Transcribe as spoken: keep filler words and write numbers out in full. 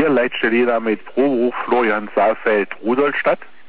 vier, Leitstelle Jena mit Proberuf Florian Saalfeld, Rudolstadt.